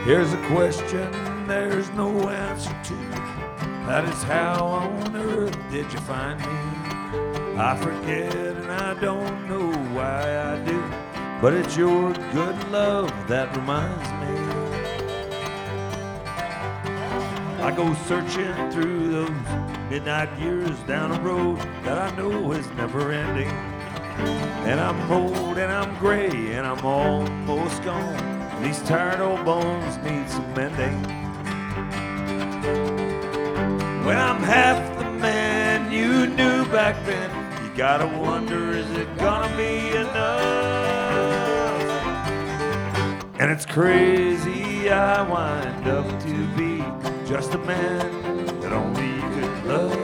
Here's a question there's no answer to. That is, how on earth did you find me? I forget and I don't know why I do, but it's your good love that reminds me. I go searching through those midnight years down a road that I know is never ending. And I'm old and I'm gray and I'm almost gone. These tired old bones need some mending. When I'm half the man you knew back then, you gotta wonder, is it gonna be enough? And it's crazy I wind up to be just a man that only you could love.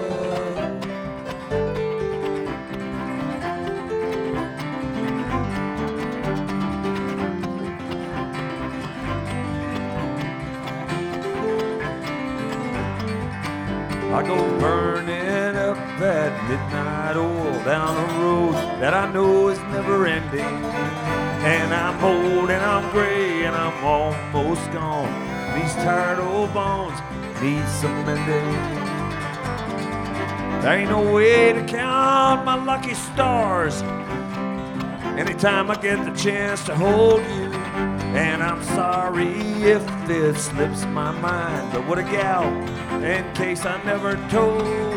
I go burning up that midnight oil down a road that I know is never ending. And I'm old and I'm gray and I'm almost gone. These tired old bones need some mending. There ain't no way to count my lucky stars anytime I get the chance to hold you. And I'm sorry if it slips my mind, but what a gal, in case I never told you.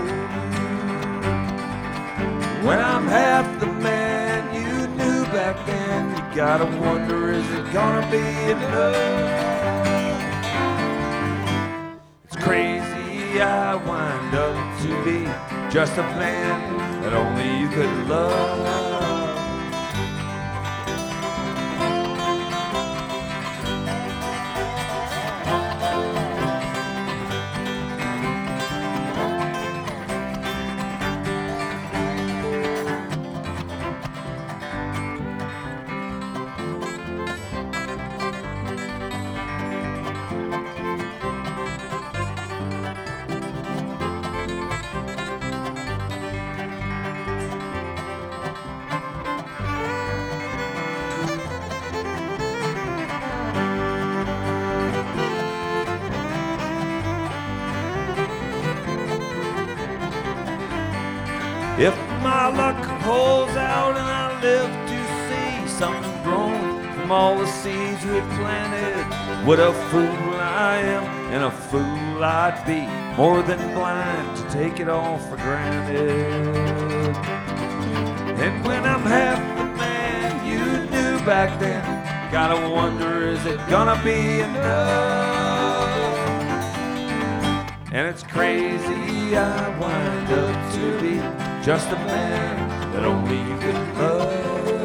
When I'm half the man you knew back then, you gotta wonder, is it gonna be enough? It's crazy I wind up to be just a man that only you could love. If my luck holds out and I live to see something grown from all the seeds we've planted, what a fool I am and a fool I'd be, more than blind to take it all for granted. And when I'm half the man you knew back then, gotta wonder, is it gonna be enough? And it's crazy I wind up to be just a man that only you could love.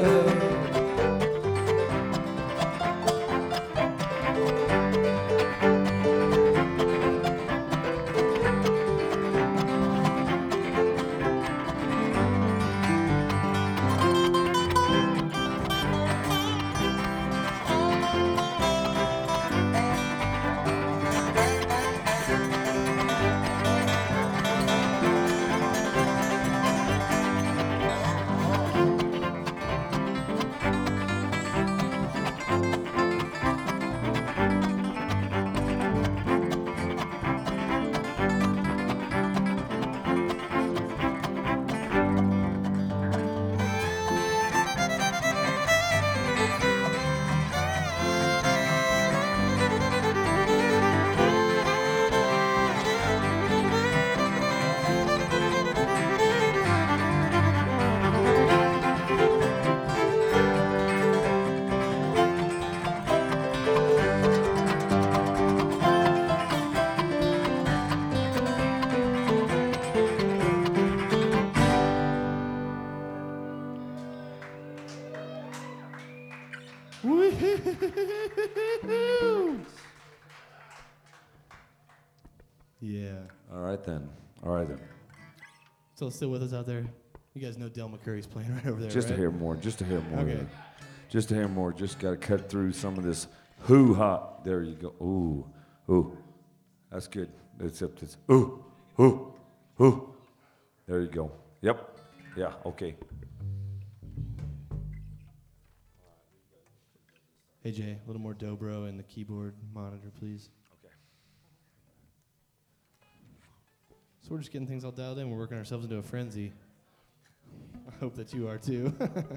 Yeah. All right then. All right then. Still with us out there? You guys know Del McCurry's playing right over there, Just right? to hear more. Just to hear more. Okay. Just to hear more. Just got to cut through some of this hoo-ha. There you go. Ooh. Ooh. That's good. Except it's ooh. Ooh. Ooh. There you go. Yep. Yeah. Okay. Hey Jay, a little more dobro in the keyboard monitor, please. Okay. So we're just getting things all dialed in. We're working ourselves into a frenzy. I hope that you are too.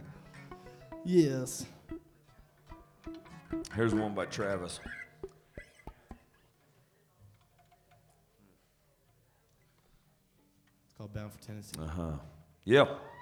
Yes. Here's one by Travis. It's called Bound for Tennessee. Uh-huh. Yep.